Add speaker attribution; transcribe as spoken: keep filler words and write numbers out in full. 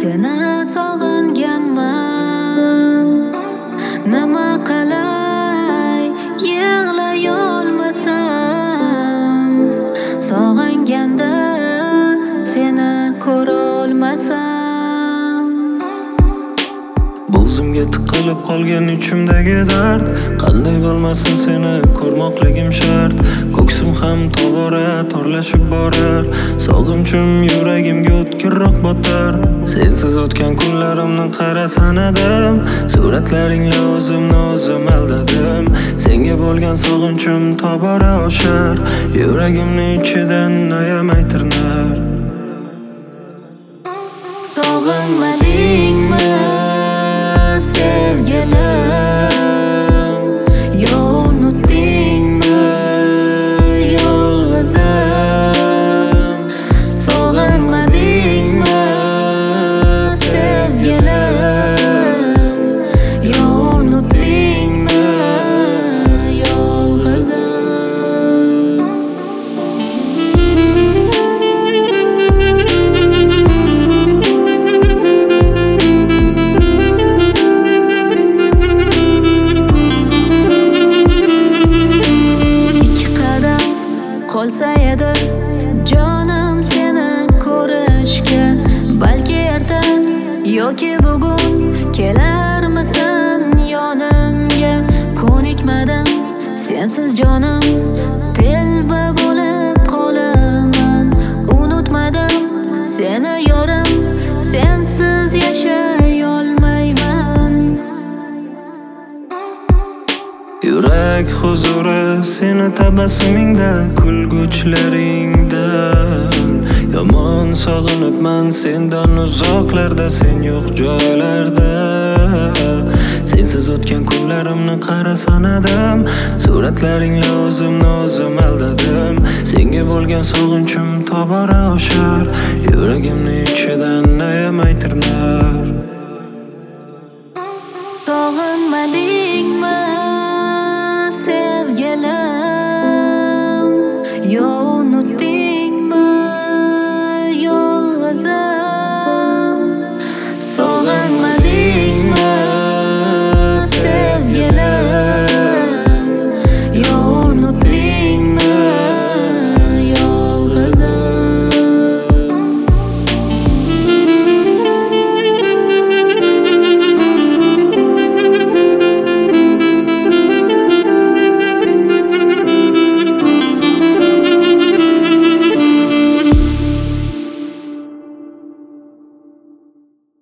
Speaker 1: seni sog'inganman. Nima qilay yig'lay olmasam, sog'inganda seni ko'rolmasam.
Speaker 2: Bo'zimga tiqilib qolgan ichimdagi dard, qanday bo'lmasin seni ko'rmoqligim shart. Ko'ksim ham tobora torlashib borar, sog'inchim yuragimga o'tkirroq botar. Sensiz o'tgan kunlarimni qara sanadim, suratlaringla o'zimni o'zim aldadim. Senga bo'lgan sog'inchim tobora oshar, yuragimni ichidan ayamay tirnar.
Speaker 1: Sog'inmadingmi sevgilim, yo unutdingmi yolg'izim? Sog'inmadingmi sevgilim, yo unutdingmi yolg'izim? Qolsa edi jonim seni ko'rishga, balki erta yoki bugun kelarmisan yonimga. Ko'nikmadim sensiz jonim, telba bo'lib qolaman. Unutmadim seni yorim, sensiz yashay olmayman.
Speaker 2: Yurak huzuri seni tabassumingda, kulguchlaringdan. Yomon sog'inibman sendan uzoqlarda, sen yo'q joylarda. Sensiz o'tgan kunlarimni qara sanadim, suratlaringla o'zimni o'zim aldadim. Senga bo'lgan sog'inchim tobora oshar, yuragimni ichidan ayamay tirnar.